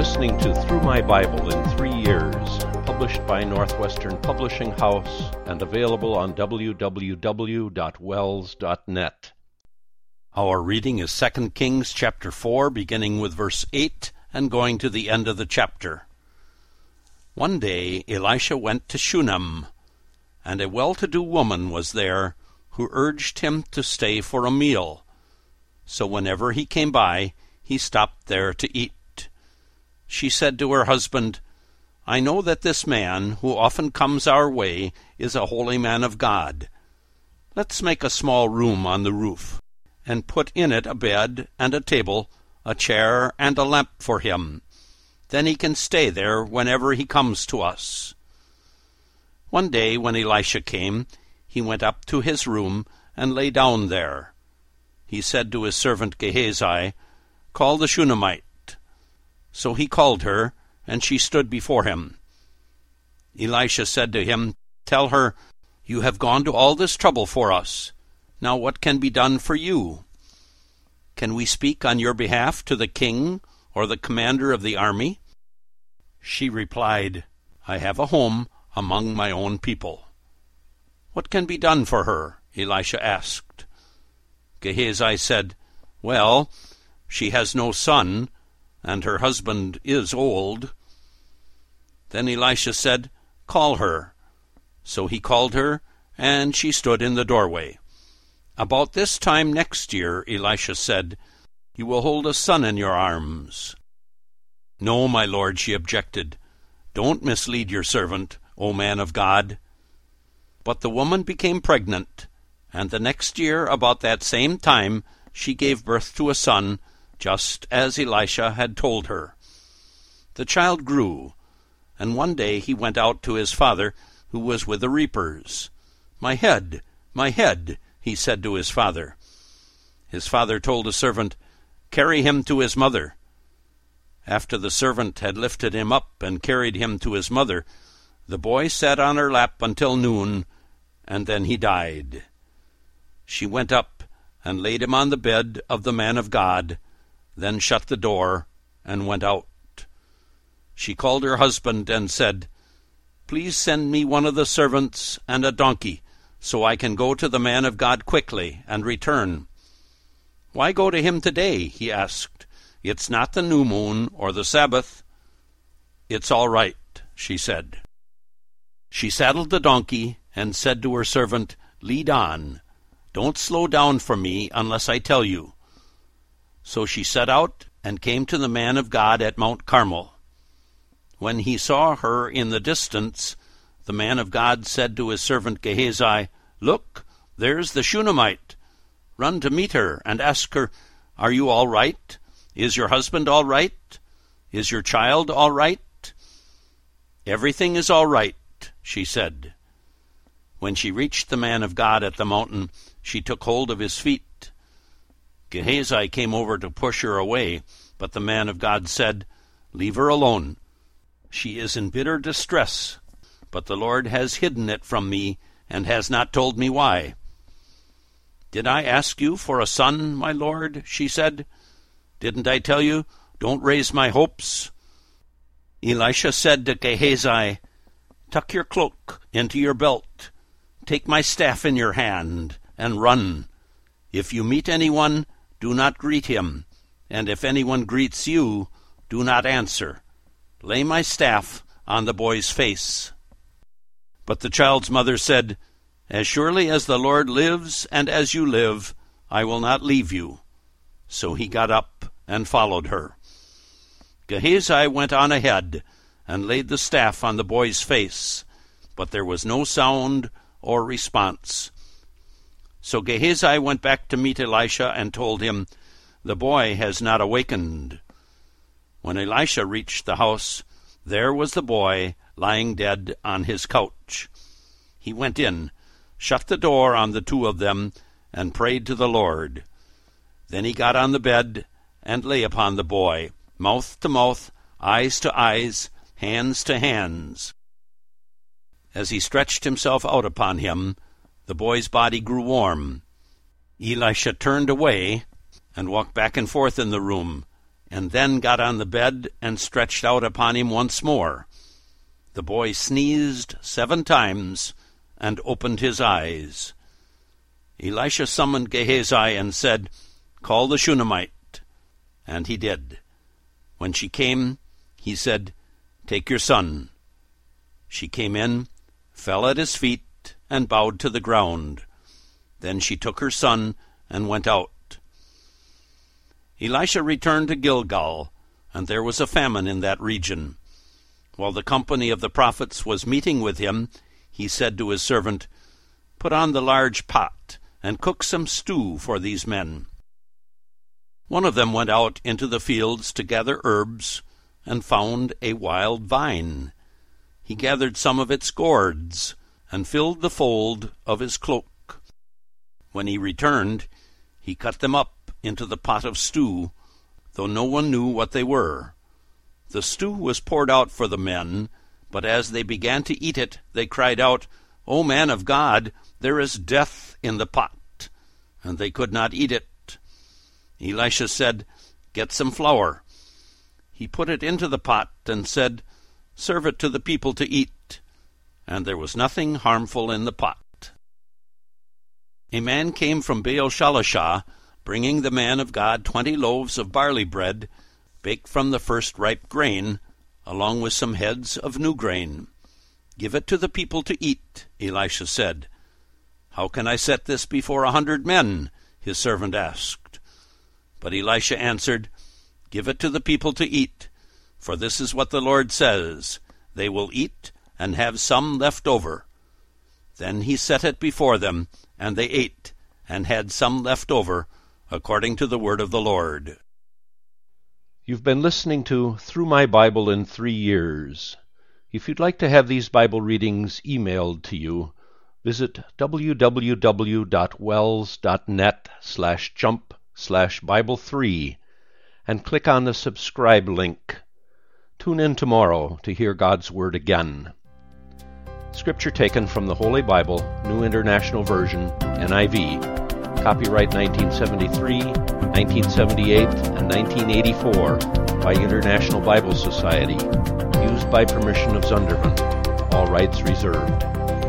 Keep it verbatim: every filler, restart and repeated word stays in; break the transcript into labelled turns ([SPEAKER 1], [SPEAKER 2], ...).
[SPEAKER 1] listening to Through My Bible in Three Years, published by Northwestern Publishing House and available on w w w dot wells dot net. Our reading is Second Kings chapter four, beginning with verse eight and going to the end of the chapter. One day Elisha went to Shunem, and a well-to-do woman was there who urged him to stay for a meal. So whenever he came by, he stopped there to eat. She said to her husband, "I know that this man, who often comes our way, is a holy man of God. Let's make a small room on the roof, and put in it a bed and a table, a chair and a lamp for him. Then he can stay there whenever he comes to us." One day when Elisha came, he went up to his room and lay down there. He said to his servant Gehazi, "Call the Shunammite." So he called her, and she stood before him. Elisha said to him, "Tell her, you have gone to all this trouble for us. Now what can be done for you? Can we speak on your behalf to the king or the commander of the army?" She replied, "I have a home among my own people." "What can be done for her?" Elisha asked. Gehazi said, "Well, she has no son, and her husband is old." Then Elisha said, "Call her." So he called her, and she stood in the doorway. "About this time next year," Elisha said, "you will hold a son in your arms." "No, my lord," she objected. "Don't mislead your servant, O man of God." But the woman became pregnant, and the next year, about that same time, she gave birth to a son, just as Elisha had told her. The child grew, and one day he went out to his father, who was with the reapers. "My head, my head," he said to his father. His father told the servant, "Carry him to his mother." After the servant had lifted him up and carried him to his mother, the boy sat on her lap until noon, and then he died. She went up and laid him on the bed of the man of God, then shut the door and went out. She called her husband and said, "Please send me one of the servants and a donkey, so I can go to the man of God quickly and return." "Why go to him today?" he asked. "It's not the new moon or the Sabbath." "It's all right," she said. She saddled the donkey and said to her servant, "Lead on. Don't slow down for me unless I tell you." So she set out and came to the man of God at Mount Carmel. When he saw her in the distance, the man of God said to his servant Gehazi, "Look, there's the Shunammite. Run to meet her and ask her, 'Are you all right? Is your husband all right? Is your child all right?'" "Everything is all right," she said. When she reached the man of God at the mountain, she took hold of his feet. Gehazi came over to push her away, but the man of God said, "Leave her alone. She is in bitter distress, but the Lord has hidden it from me and has not told me why." "Did I ask you for a son, my lord?" she said. "Didn't I tell you, don't raise my hopes?" Elisha said to Gehazi, "Tuck your cloak into your belt. Take my staff in your hand and run. If you meet anyone, do not greet him, and if anyone greets you, do not answer. Lay my staff on the boy's face." But the child's mother said, "As surely as the Lord lives and as you live, I will not leave you." So he got up and followed her. Gehazi went on ahead and laid the staff on the boy's face, but there was no sound or response. So Gehazi went back to meet Elisha and told him, "The boy has not awakened." When Elisha reached the house, there was the boy lying dead on his couch. He went in, shut the door on the two of them, and prayed to the Lord. Then he got on the bed and lay upon the boy, mouth to mouth, eyes to eyes, hands to hands. As he stretched himself out upon him, the boy's body grew warm. Elisha turned away and walked back and forth in the room, and then got on the bed and stretched out upon him once more. The boy sneezed seven times and opened his eyes. Elisha summoned Gehazi and said, "Call the Shunammite." And he did. When she came, he said, "Take your son." She came in, fell at his feet, and bowed to the ground. Then she took her son and went out. Elisha returned to Gilgal, and there was a famine in that region. While the company of the prophets was meeting with him, he said to his servant, "Put on the large pot, and cook some stew for these men." One of them went out into the fields to gather herbs, and found a wild vine. He gathered some of its gourds, and filled the fold of his cloak. When he returned, he cut them up into the pot of stew, though no one knew what they were. The stew was poured out for the men, but as they began to eat it, they cried out, "O man of God, there is death in the pot," and they could not eat it. Elisha said, "Get some flour." He put it into the pot and said, "Serve it to the people to eat," and there was nothing harmful in the pot. A man came from Baal-Shalishah, bringing the man of God twenty loaves of barley bread, baked from the first ripe grain, along with some heads of new grain. "Give it to the people to eat," Elisha said. "How can I set this before a hundred men?" his servant asked. But Elisha answered, "Give it to the people to eat, for this is what the Lord says, they will eat and have some left over." Then he set it before them, and they ate, and had some left over, according to the word of the Lord.
[SPEAKER 2] You've been listening to Through My Bible in Three Years. If you'd like to have these Bible readings emailed to you, visit www.wells.net slash jump slash Bible three and click on the subscribe link. Tune in tomorrow to hear God's Word again. Scripture taken from the Holy Bible, New International Version, N I V. Copyright nineteen seventy-three, nineteen seventy-eight, and nineteen eighty-four by International Bible Society. Used by permission of Zundervan. All rights reserved.